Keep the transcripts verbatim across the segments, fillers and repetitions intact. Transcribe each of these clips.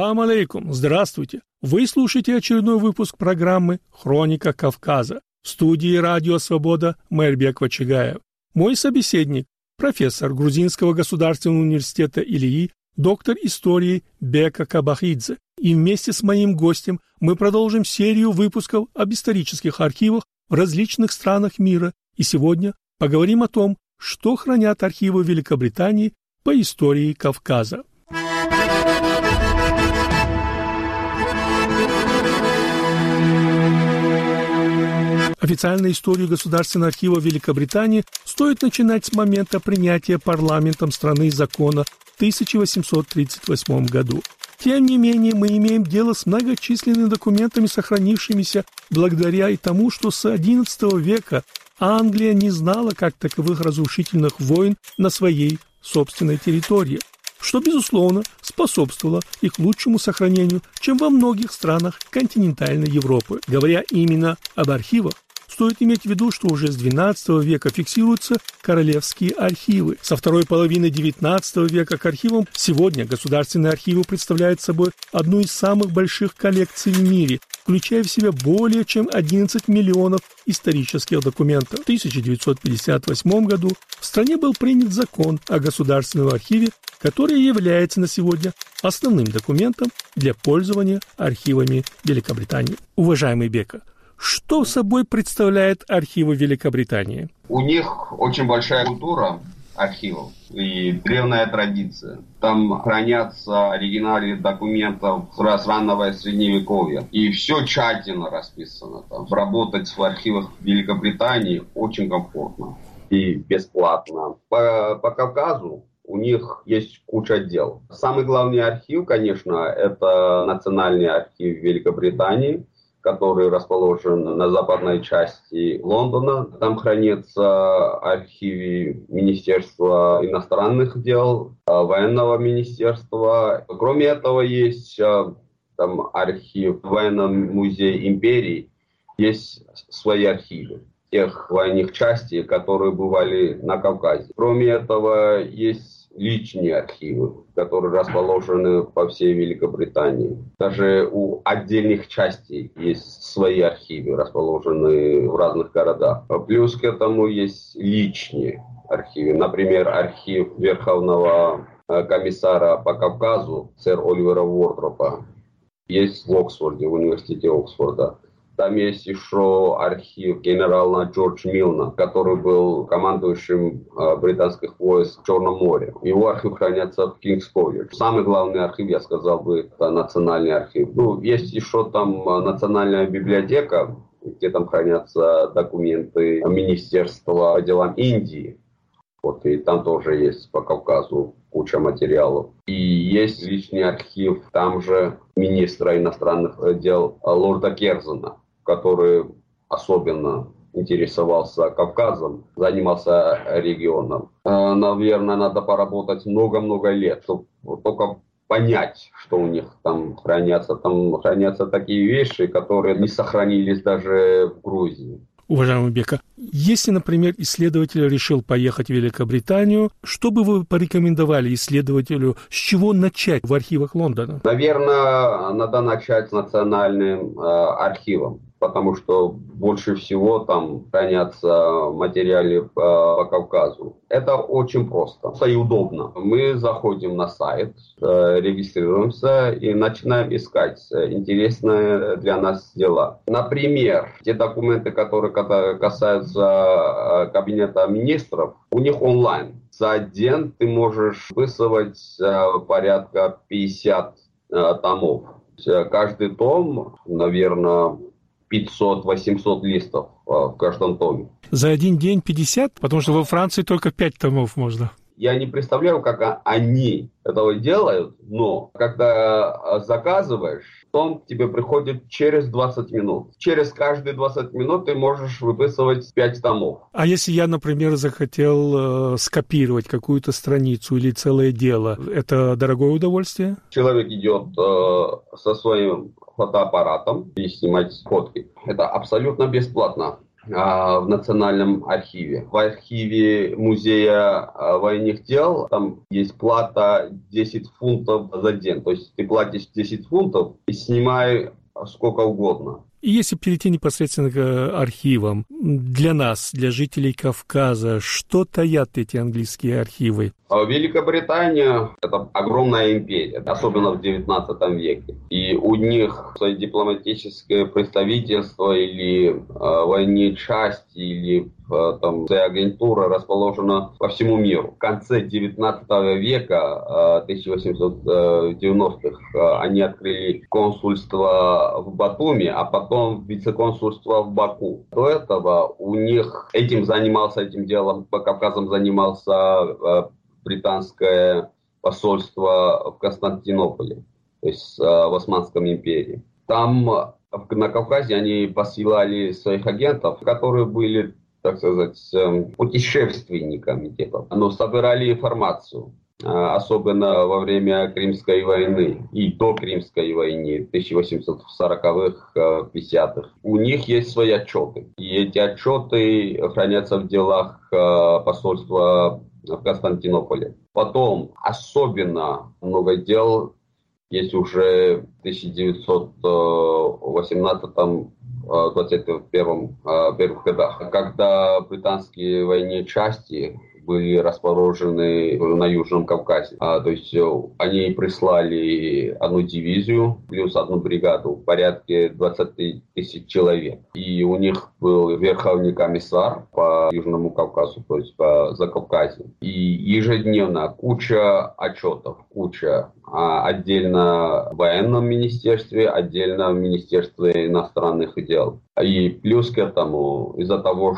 Салам алейкум, здравствуйте. Вы слушаете очередной выпуск программы «Хроника Кавказа». В студии «Радио Свобода» Мэрбек Вачигаев. Мой собеседник, профессор Грузинского государственного университета Ильи, доктор истории Бека Кабахидзе. И вместе с моим гостем мы продолжим серию выпусков об исторических архивах в различных странах мира. И сегодня поговорим о том, что хранят архивы Великобритании по истории Кавказа. Официальную историю Государственного архива Великобритании стоит начинать с момента принятия парламентом страны закона в тысяча восемьсот тридцать восьмом году. Тем не менее, мы имеем дело с многочисленными документами, сохранившимися благодаря и тому, что с одиннадцатого века Англия не знала как таковых разрушительных войн на своей собственной территории, что, безусловно, способствовало их лучшему сохранению, чем во многих странах континентальной Европы. Говоря именно об архивах, стоит иметь в виду, что уже с двенадцатого века фиксируются королевские архивы. Со второй половины девятнадцатого века к архивам сегодня государственные архивы представляют собой одну из самых больших коллекций в мире, включая в себя более чем одиннадцать миллионов исторических документов. В тысяча девятьсот пятьдесят восьмом году в стране был принят закон о Государственном архиве, который является на сегодня основным документом для пользования архивами Великобритании. Уважаемый Бека, что собой представляет архивы Великобритании? У них очень большая культура архивов и древняя традиция. Там хранятся оригиналы документов с раннего средневековья. И все тщательно расписано. Там. Работать в архивах Великобритании очень комфортно и бесплатно. По, по Кавказу у них есть куча дел. Самый главный архив, конечно, это Национальный архив Великобритании, который расположен на западной части Лондона. Там хранятся архивы Министерства иностранных дел, военного министерства. Кроме этого, есть там архив Военного музея империи. Есть свои архивы тех военных частей, которые бывали на Кавказе. Кроме этого, есть личные архивы, которые расположены по всей Великобритании. Даже у отдельных частей есть свои архивы, расположенные в разных городах. Плюс к этому есть личные архивы. Например, архив Верховного комиссара по Кавказу, сэр Оливера Уортропа, есть в Оксфорде, в университете Оксфорда. Там есть еще архив генерала Джорджа Милна, который был командующим э, британских войск в Черном море. Его архив хранится в Кингс Колледж. Самый главный архив, я сказал бы, это национальный архив. Ну, есть еще там национальная библиотека, где там хранятся документы Министерства по делам Индии. Вот, и там тоже есть по Кавказу куча материалов. И есть личный архив там же министра иностранных дел лорда Керзона, который особенно интересовался Кавказом, занимался регионом. Наверное, надо поработать много-много лет, чтобы только понять, что у них там хранятся. Там хранятся такие вещи, которые не сохранились даже в Грузии. Уважаемый Бека, если, например, исследователь решил поехать в Великобританию, что бы вы порекомендовали исследователю, с чего начать в архивах Лондона? Наверное, надо начать с национальным э, архивом, потому что больше всего там хранятся материалы э, по Кавказу. Это очень просто и удобно. Мы заходим на сайт, э, регистрируемся и начинаем искать интересные для нас дела. Например, те документы, которые касаются кабинета министров, у них онлайн. За день ты можешь выписывать порядка пятьдесят томов. Каждый том, наверное, пятьсот-восемьсот листов в каждом томе. За один день пятьдесят? Потому что во Франции только пять томов можно. Я не представляю, как они этого делают, но когда заказываешь, том тебе приходит через двадцать минут. Через каждые двадцать минут ты можешь выписывать пять томов. А если я, например, захотел э, скопировать какую-то страницу или целое дело, это дорогое удовольствие? Человек идет э, со своим фотоаппаратом и снимать фотки. Это абсолютно бесплатно. в Национальном архиве. В архиве Музея военных дел там есть плата десять фунтов за день. То есть ты платишь десять фунтов и снимай сколько угодно. И если перейти непосредственно к архивам, для нас, для жителей Кавказа, что таят эти английские архивы? Великобритания – это огромная империя, особенно в девятнадцатом веке. И у них свои дипломатическое представительство или э, военные части, или э, там, своя агентура расположена по всему миру. В конце девятнадцатого века, э, тысяча восемьсот девяностых, э, они открыли консульство в Батуми, а потом вице-консульство в Баку. До этого у них этим занимался, этим делом по Кавказам занимался э, британское посольство в Константинополе, то есть в Османской империи. Там на Кавказе они посылали своих агентов, которые были, так сказать, путешественниками, типа, но собирали информацию, особенно во время Крымской войны и до Крымской войны тысяча восемьсот сороковых — пятидесятых. У них есть свои отчеты, и эти отчеты хранятся в делах посольства в Константинополе. Потом особенно много дел есть уже в тысяча девятьсот восемнадцатом — двадцать первом годах, когда британские военные части были расположены на Южном Кавказе. А, то есть они прислали одну дивизию плюс одну бригаду в порядке двадцать тысяч человек. И у них был верховный комиссар по Южному Кавказу, то есть по Закавказью. И ежедневно куча отчетов, куча. А отдельно в военном министерстве, отдельно в Министерстве иностранных дел. И плюс к этому, из-за того,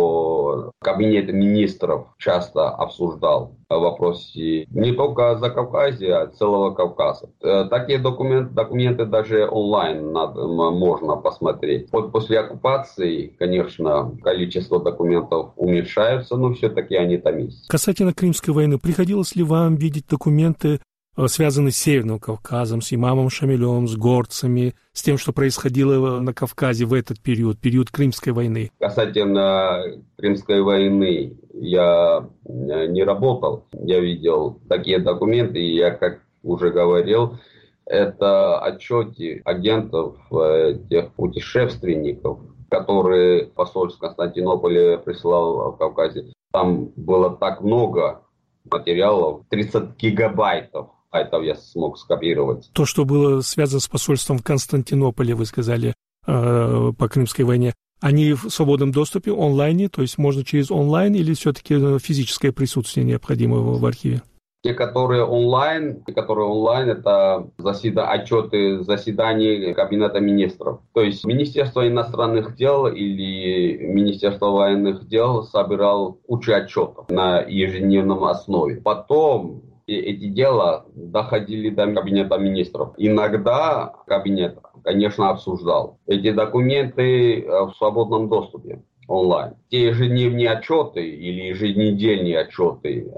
что кабинет министров часто обсуждал вопросы не только Закавказья, а целого Кавказа. Такие документы, документы даже онлайн надо, можно посмотреть. Вот после оккупации, конечно, количество документов уменьшается, но все-таки они там есть. Касательно Крымской войны, приходилось ли вам видеть документы, связанные с Северным Кавказом, с имамом Шамилем, с горцами, с тем, что происходило на Кавказе в этот период, период Крымской войны? Касательно Крымской войны я не работал. Я видел такие документы, и я, как уже говорил, это отчеты агентов, тех путешественников, которые посольство Константинополя прислал в Кавказе. Там было так много материалов, тридцать гигабайтов. А это я смог скопировать. То, что было связано с посольством в Константинополе, вы сказали, э, по Крымской войне, они в свободном доступе, онлайне, то есть можно через онлайн или все-таки физическое присутствие необходимо в архиве? Те, которые онлайн, те, которые онлайн, это заседа, отчеты заседаний Кабинета министров. То есть Министерство иностранных дел или Министерство военных дел собирал кучу отчетов на ежедневном основе. Потом эти дела доходили до Кабинета министров. Иногда кабинет, конечно, обсуждал эти документы в свободном доступе онлайн. Те ежедневные отчеты или еженедельные отчеты,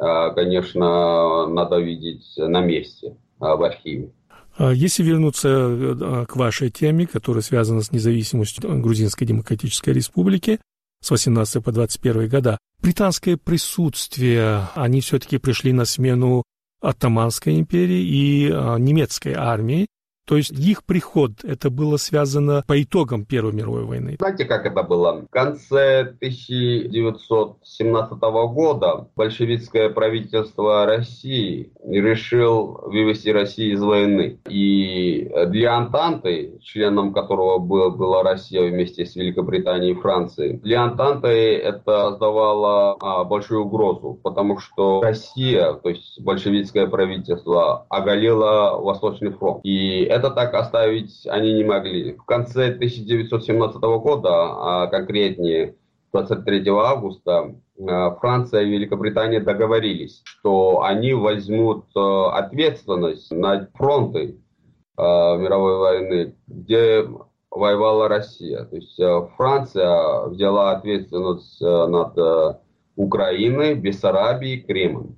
конечно, надо видеть на месте в архиве. Если вернуться к вашей теме, которая связана с независимостью Грузинской Демократической Республики с восемнадцатого по двадцать первый года, британское присутствие, они все-таки пришли на смену Оттоманской империи и а, немецкой армии. То есть их приход, это было связано по итогам Первой мировой войны. Знаете, как это было? В конце тысяча девятьсот семнадцатого года большевистское правительство России решило вывести Россию из войны. И для Антанты, членом которого был, была Россия вместе с Великобританией и Францией, для Антанты это создавало а, большую угрозу, потому что Россия, то есть большевистское правительство, оголило Восточный фронт. И это так оставить они не могли. В конце тысяча девятьсот семнадцатого года, а конкретнее двадцать третьего августа, Франция и Великобритания договорились, что они возьмут ответственность над фронтой мировой войны, где воевала Россия. То есть Франция взяла ответственность над Украиной, Бессарабией, Крымом.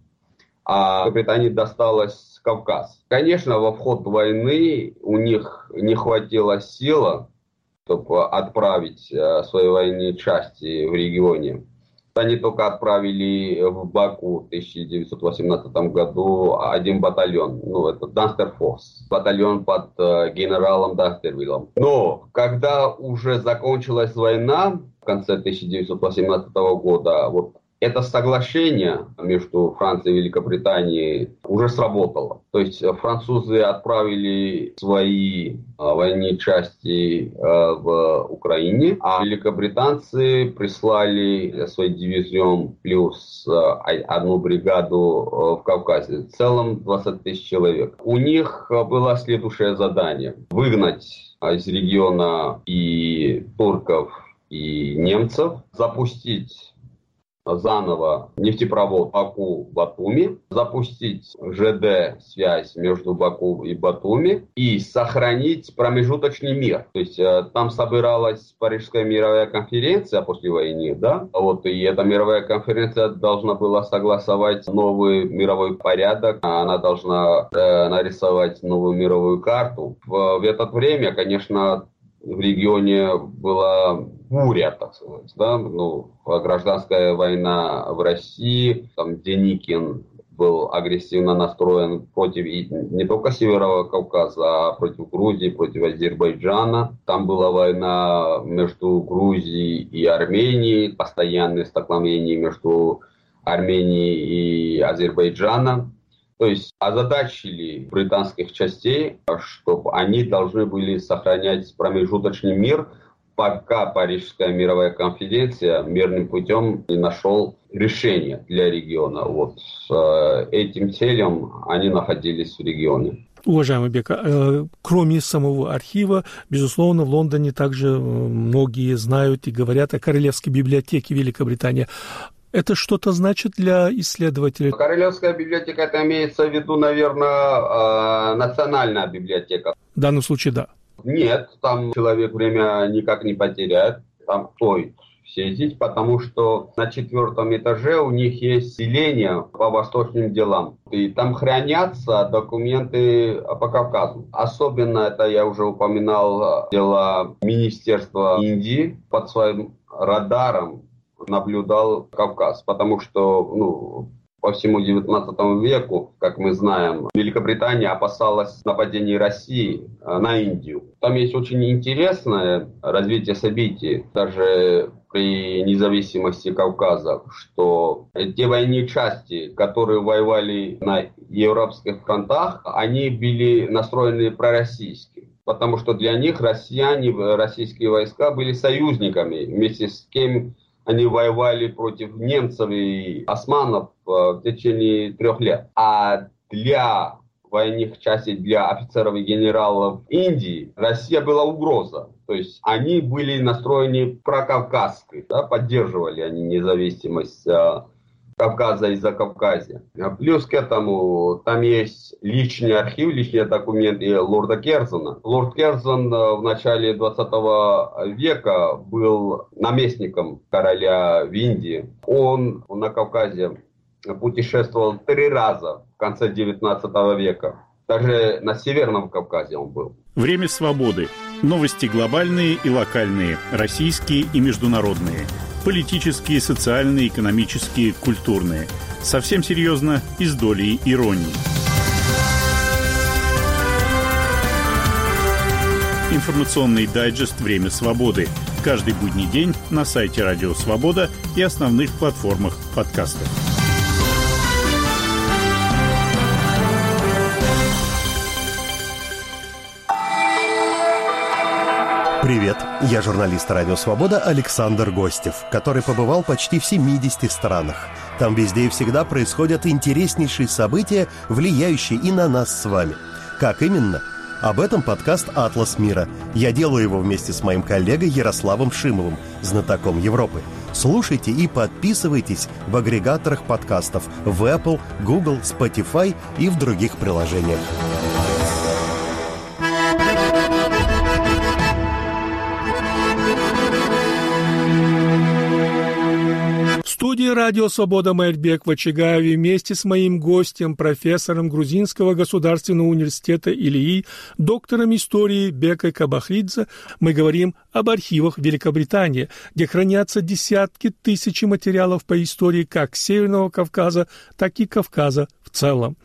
А Британии досталось Кавказ. Конечно, во вход войны у них не хватило силы чтобы отправить свои военные части в регионе. Они только отправили в Баку в тысяча девятьсот восемнадцатом году один батальон, ну, это Данстерфорс, батальон под э, генералом Данстервиллом. Но когда уже закончилась война в конце тысяча девятьсот восемнадцатого года, вот это соглашение между Францией и Великобританией уже сработало. То есть французы отправили свои военные части в Украине, а великобританцы прислали свой дивизион плюс одну бригаду в Кавказе. В целом двадцать тысяч человек. У них было следующее задание: выгнать из региона и турков, и немцев, запустить заново нефтепровод Баку-Батуми, запустить ЖД-связь между Баку и Батуми и сохранить промежуточный мир. То есть э, там собиралась Парижская мировая конференция после войны, да, вот, и эта мировая конференция должна была согласовать новый мировой порядок, она должна э, нарисовать новую мировую карту. В, в это время, конечно, в регионе была буря, так сказать, да, ну, гражданская война в России, там Деникин был агрессивно настроен против не только Северного Кавказа, а против Грузии, против Азербайджана. Там была война между Грузией и Арменией, постоянные столкновения между Арменией и Азербайджаном. То есть озадачили британских частей, чтобы они должны были сохранять промежуточный мир, пока Парижская мировая конференция мирным путем не нашел решение для региона. Вот с этим целью они находились в регионе. Уважаемый Бека, кроме самого архива, безусловно, в Лондоне также многие знают и говорят о Королевской библиотеке Великобритании. Это что-то значит для исследователей? Королевская библиотека, это имеется в виду, наверное, национальная библиотека. В данном случае, да. Нет, там человек время никак не потеряет. Там стоит съездить, потому что на четвертом этаже у них есть селение по восточным делам. И там хранятся документы по Кавказу. Особенно, это я уже упоминал, дела Министерства Индии под своим радаром наблюдал Кавказ, потому что, ну, по всему девятнадцатому веку, как мы знаем, Великобритания опасалась нападений России на Индию. Там есть очень интересное развитие событий, даже при независимости Кавказа, что те военные части, которые воевали на европейских фронтах, они были настроены пророссийски. Потому что для них россияне, российские войска были союзниками, вместе с кем они воевали против немцев и османов в течение трех лет. А для военных частей, для офицеров и генералов Индии Россия была угроза. То есть они были настроены прокавказски, да, поддерживали они независимость Кавказа и Закавказья. Плюс к этому там есть личный архив, личные документы лорда Керзона. Лорд Керзон в начале двадцатого века был наместником короля в Индии. Он на Кавказе путешествовал три раза в конце девятнадцатого века. Даже на Северном Кавказе он был. Время свободы. Новости глобальные и локальные, российские и международные. Политические, социальные, экономические, культурные. Совсем серьезно и с долей иронии. Информационный дайджест «Время свободы». Каждый будний день на сайте Радио Свобода и основных платформах подкастов. Привет, я журналист «Радио Свобода» Александр Гостев, который побывал почти в семидесяти странах. Там везде и всегда происходят интереснейшие события, влияющие и на нас с вами. Как именно? Об этом подкаст «Атлас мира». Я делаю его вместе с моим коллегой Ярославом Шимовым, знатоком Европы. Слушайте и подписывайтесь в агрегаторах подкастов в Apple, Google, Spotify и в других приложениях. В студии радио «Свобода» Майрбек Вачигаеви вместе с моим гостем, профессором Грузинского государственного университета Илии, доктором истории Бекой Кабахидзе, мы говорим об архивах Великобритании, где хранятся десятки тысяч материалов по истории как Северного Кавказа, так и Кавказа в целом.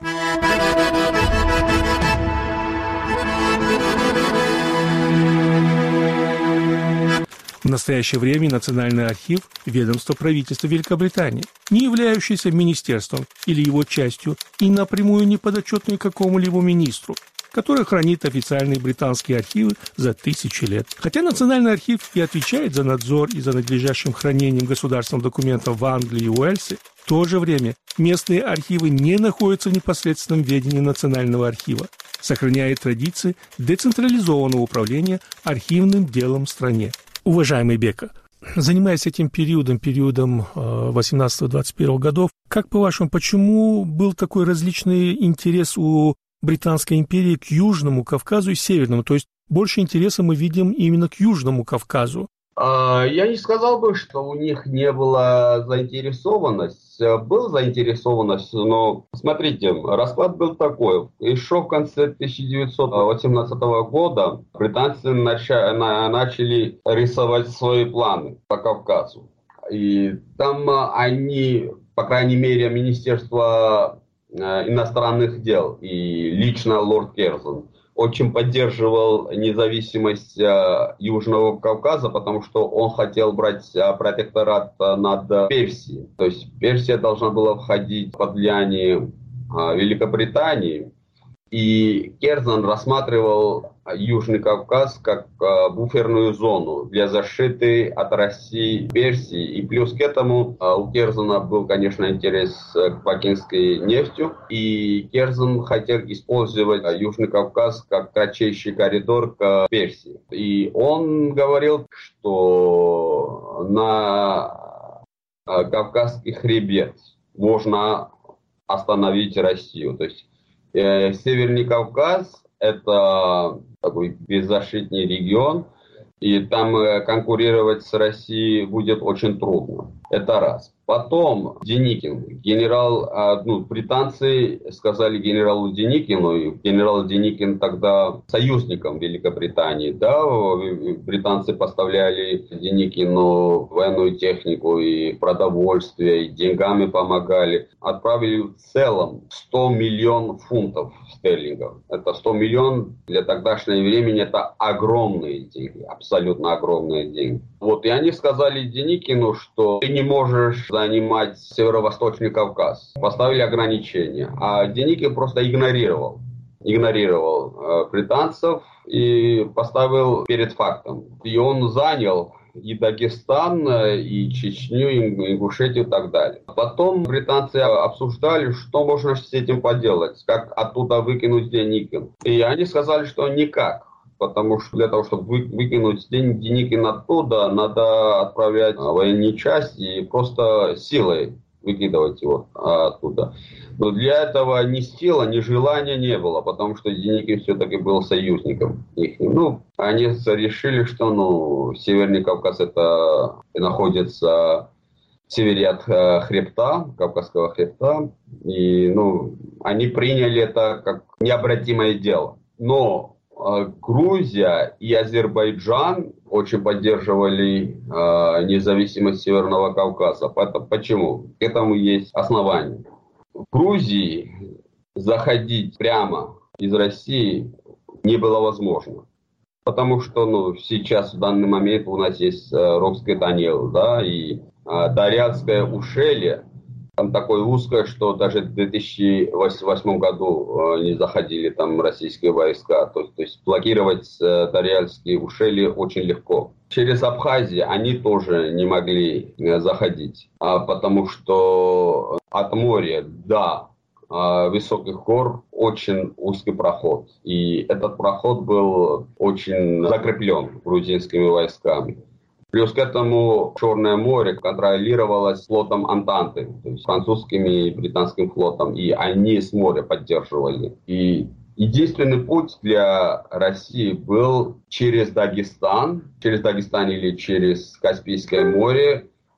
В настоящее время Национальный архив – ведомство правительства Великобритании, не являющееся министерством или его частью и напрямую не подотчетное какому-либо министру, который хранит официальные британские архивы за тысячи лет. Хотя Национальный архив и отвечает за надзор и за надлежащим хранением государственных документов в Англии и Уэльсе, в то же время местные архивы не находятся в непосредственном ведении Национального архива, сохраняя традиции децентрализованного управления архивным делом в стране. Уважаемый Бека, занимаясь этим периодом, периодом восемнадцатого-двадцать первого годов, как по-вашему, почему был такой различный интерес у Британской империи к Южному Кавказу и Северному? То есть больше интереса мы видим именно к Южному Кавказу. Я не сказал бы, что у них не была заинтересованность. Была заинтересованность, но, смотрите, расклад был такой. Еще в конце тысяча девятьсот восемнадцатого года британцы начали, начали рисовать свои планы по Кавказу. И там они, по крайней мере, Министерство иностранных дел и лично лорд Керзон очень поддерживал независимость э, Южного Кавказа, потому что он хотел брать э, протекторат э, над Персией. То есть Персия должна была входить под влияние э, Великобритании. И Керзон рассматривал Южный Кавказ как э, буферную зону для защиты от России Персии. И плюс к этому э, у Керзона был, конечно, интерес к бакинской нефти. И Керзон хотел использовать э, Южный Кавказ как кратчайший коридор к Персии. И он говорил, что на э, Кавказский хребет можно остановить Россию. То есть Северный Кавказ – это такой беззащитный регион, и там конкурировать с Россией будет очень трудно. Это раз. Потом Деникин, генерал, ну, британцы сказали генералу Деникину, и генерал Деникин тогда союзником Великобритании, да, британцы поставляли Деникину военную технику и продовольствие, и деньгами помогали. Отправили в целом сто миллионов фунтов стерлингов. Это сто миллионов для тогдашнего времени, это огромные деньги, абсолютно огромные деньги. Вот, и они сказали Деникину, что ты не можешь занимать Северо-Восточный Кавказ. Поставили ограничения. А Деникин просто игнорировал. Игнорировал э, британцев и поставил перед фактом. И он занял и Дагестан, и Чечню, и Ингушетию и так далее. Потом британцы обсуждали, что можно с этим поделать, как оттуда выкинуть Деникин. И они сказали, что никак. Потому что для того, чтобы выкинуть Деникин оттуда, надо отправлять военные части и просто силой выкидывать его оттуда. Но для этого ни сила, ни желания не было, потому что Деникин все-таки был союзником их. Ну, они решили, что ну, Северный Кавказ это находится в севере от хребта, Кавказского хребта. И ну, они приняли это как необратимое дело. Но Грузия и Азербайджан очень поддерживали э, независимость Северного Кавказа. Почему? К этому есть основания. В Грузии заходить прямо из России не было возможно. Потому что ну, сейчас в данный момент у нас есть э, Рокский тоннель, да, и э, Дарьяльское ущелье. Там такое узкое, что даже в две тысячи восьмом году не заходили там российские войска. То, то есть блокировать Дарьяльские ущелья очень легко. Через Абхазию они тоже не могли заходить, потому что от моря до высоких гор очень узкий проход. И этот проход был очень закреплен грузинскими войсками. Плюс к этому Черное море контролировалось флотом Антанты, то есть французским и британским флотом, и они с моря поддерживали. И единственный путь для России был через Дагестан, через Дагестан или через Каспийское море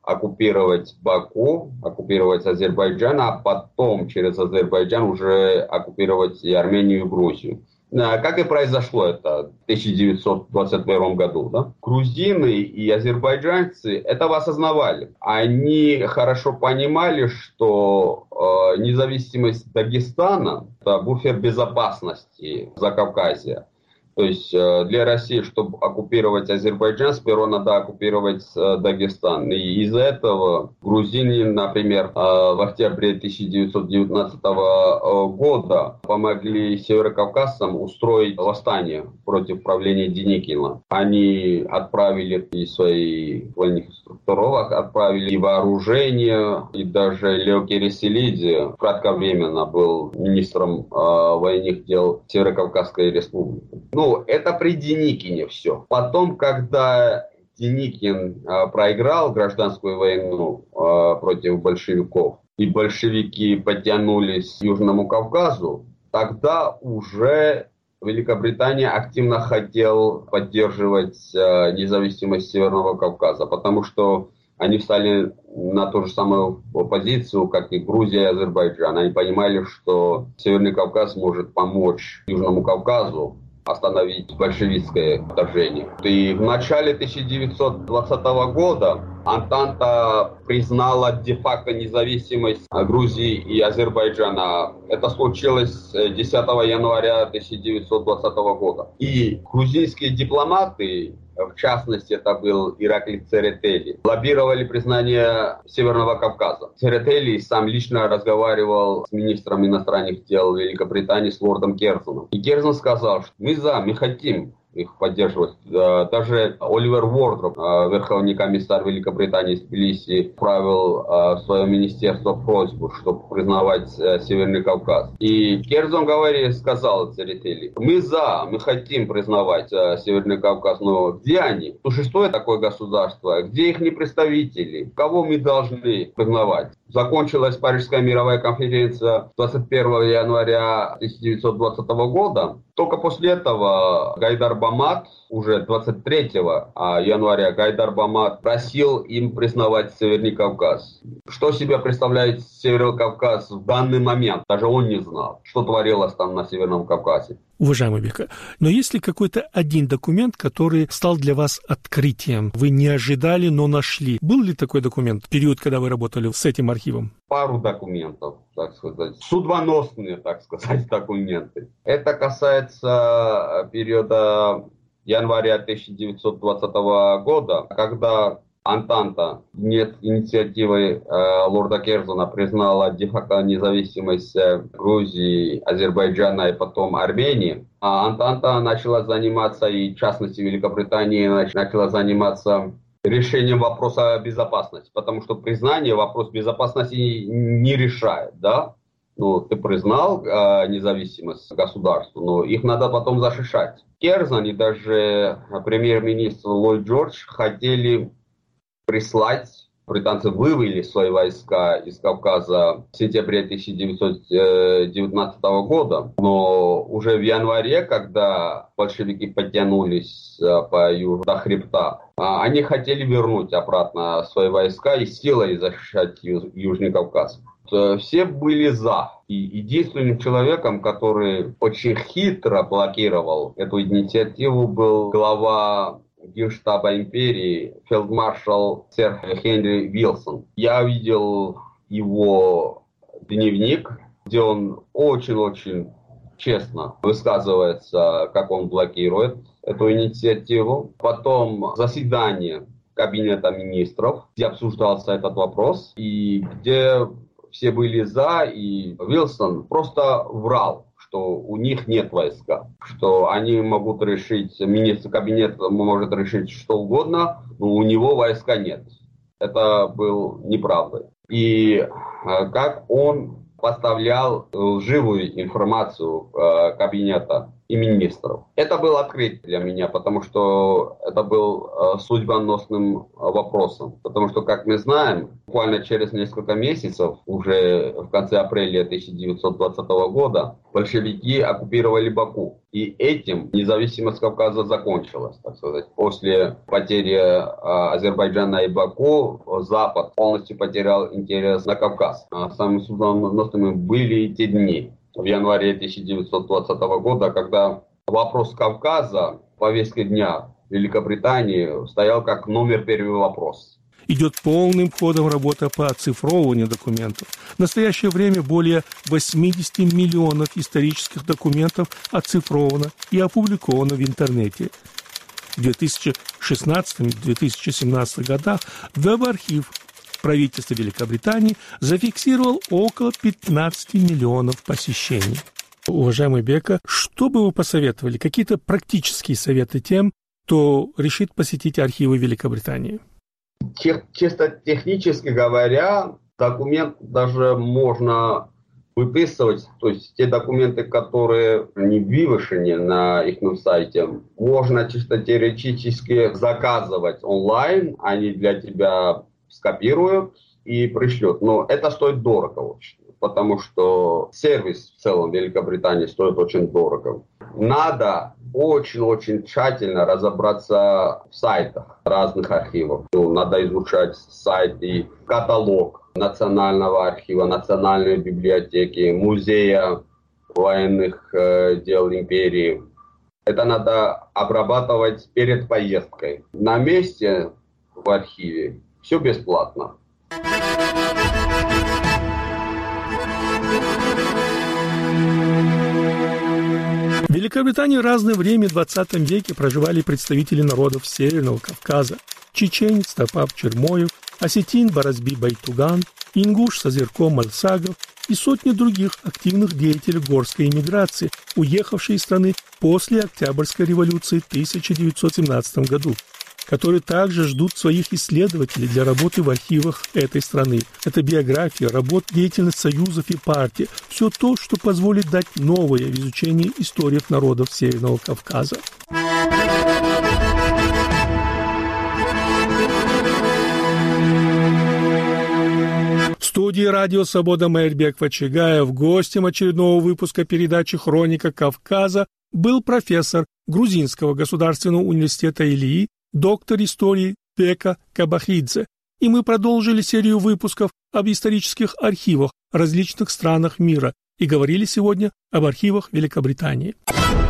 оккупировать Баку, оккупировать Азербайджан, а потом через Азербайджан уже оккупировать и Армению, и Грузию. Как и произошло это в тысяча девятьсот двадцать первом году. Да? Грузины и азербайджанцы этого осознавали. Они хорошо понимали, что э, независимость Дагестана – это буфер безопасности Закавказья. То есть э, для России, чтобы оккупировать Азербайджан, сперва надо оккупировать э, Дагестан. И из-за этого грузины, например, э, в октябре тысяча девятьсот девятнадцатого э, года помогли северокавказцам устроить восстание против правления Деникина. Они отправили и свои военных структуровок, отправили и вооружение, и даже Лео Кереселидзе кратковременно был министром э, военных дел Северокавказской республики. Ну, это при Деникине все. Потом, когда Деникин э, проиграл гражданскую войну э, против большевиков, и большевики подтянулись к Южному Кавказу, тогда уже Великобритания активно хотела поддерживать э, независимость Северного Кавказа, потому что они встали на ту же самую позицию, как и Грузия и Азербайджан. Они понимали, что Северный Кавказ может помочь Южному Кавказу остановить большевистское вторжение. И в начале тысяча девятьсот двадцатого года Антанта признала де-факто независимость Грузии и Азербайджана. Это случилось десятого января тысяча девятьсот двадцатого года. И грузинские дипломаты, в частности, это был Ираклий Церетели, лоббировали признание Северного Кавказа. Церетели сам лично разговаривал с министром иностранных дел Великобритании, с лордом Керзоном. И Керзон сказал, что мы за, мы хотим их поддерживать. Даже Оливер Уордроп, верховный комиссар Великобритании из Тбилиси, отправил в свое министерство просьбу, чтобы признавать Северный Кавказ. И Керзон говорит, сказал Церетели, мы за, мы хотим признавать Северный Кавказ, но где они? Существует такое государство, где их представители? Кого мы должны признавать? Закончилась Парижская мировая конференция двадцать первого января тысяча девятьсот двадцатого года. Только после этого Гайдар Бамат, уже двадцать третьего января, Гайдар Бамат просил им признавать Северный Кавказ. Что себя представляет Северный Кавказ в данный момент? Даже он не знал, что творилось там на Северном Кавказе. Уважаемый Бека, но есть ли какой-то один документ, который стал для вас открытием? Вы не ожидали, но нашли. Был ли такой документ в период, когда вы работали с этим архивом? Пару документов, так сказать. Судьбоносные, так сказать, документы. Это касается периода января тысяча девятьсот двадцатого года, когда Антанта нет инициативы э, лорда Керзона признала де-факто независимость Грузии, Азербайджана и потом Армении. А Антанта начала заниматься, и в частности Великобритания начала заниматься решением вопроса безопасности, потому что признание вопрос безопасности не решает, да? Ну, ты признал э, независимость государства, но их надо потом защищать. Керзон и даже премьер-министр Ллойд Джордж хотели прислать, британцы вывели свои войска из Кавказа в сентябре тысяча девятьсот девятнадцатого года, но уже в январе, когда большевики подтянулись по южу до хребта, они хотели вернуть обратно свои войска и силой защищать Южный Кавказ. Все были за. И единственным человеком, который очень хитро блокировал эту инициативу, был глава Генштаба империи, фельдмаршал сэр Хенри Вилсон. Я видел его дневник, где он очень-очень честно высказывается, как он блокирует эту инициативу. Потом заседание Кабинета министров, где обсуждался этот вопрос, и где все были за, и Вилсон просто врал, что у них нет войска, что они могут решить, министр кабинета может решить что угодно, но у него войска нет. Это было неправдой. И как он поставлял лживую информацию кабинета и министров. Это было открытие для меня, потому что это был э, судьбоносным э, вопросом. Потому что, как мы знаем, буквально через несколько месяцев, уже в конце апреля тысяча девятьсот двадцатого года, большевики оккупировали Баку. И этим независимость Кавказа закончилась, так сказать. После потери э, Азербайджана и Баку Запад полностью потерял интерес на Кавказ. А самыми судьбоносными были и те дни в январе тысяча девятьсот двадцатого года, когда вопрос Кавказа в повестке дня Великобритании стоял как номер первый вопрос. Идет полным ходом работа по оцифровыванию документов. В настоящее время более восемьдесят миллионов исторических документов оцифровано и опубликовано в интернете. В две тысячи шестнадцатом - две тысячи семнадцатом годах веб-архив правительства Великобритании зафиксировал около пятнадцать миллионов посещений. Уважаемый Бека, что бы вы посоветовали? Какие-то практические советы тем, кто решит посетить архивы Великобритании? Чисто технически говоря, документ даже можно выписывать, то есть те документы, которые не вывешены на их сайте, можно чисто теоретически заказывать онлайн, они для тебя скопируют и пришлют. Но это стоит дорого очень, потому что сервис в целом Великобритании стоит очень дорого. Надо очень-очень тщательно разобраться в сайтах разных архивов. Ну, надо изучать сайт и каталог Национального архива, Национальной библиотеки, Музея военных э, дел империи. Это надо обрабатывать перед поездкой. На месте в архиве все бесплатно. В Великобритании в разное время в двадцатом веке проживали представители народов Северного Кавказа: чеченец Топап Чермоев, осетин Баразби Байтуган, ингуш Сазерко Мальсагов и сотни других активных деятелей горской эмиграции, уехавшие из страны после Октябрьской революции в тысяча девятьсот семнадцатом году, которые также ждут своих исследователей для работы в архивах этой страны. Это биография, работа, деятельность союзов и партий. Все то, что позволит дать новое в изучении истории народов Северного Кавказа. В студии «Радио Свобода» Майрбек Вачигаев. Гостем очередного выпуска передачи «Хроника Кавказа» был профессор Грузинского государственного университета Илии, доктор истории Бека Кабахидзе. И мы продолжили серию выпусков об исторических архивах в различных странах мира и говорили сегодня об архивах Великобритании.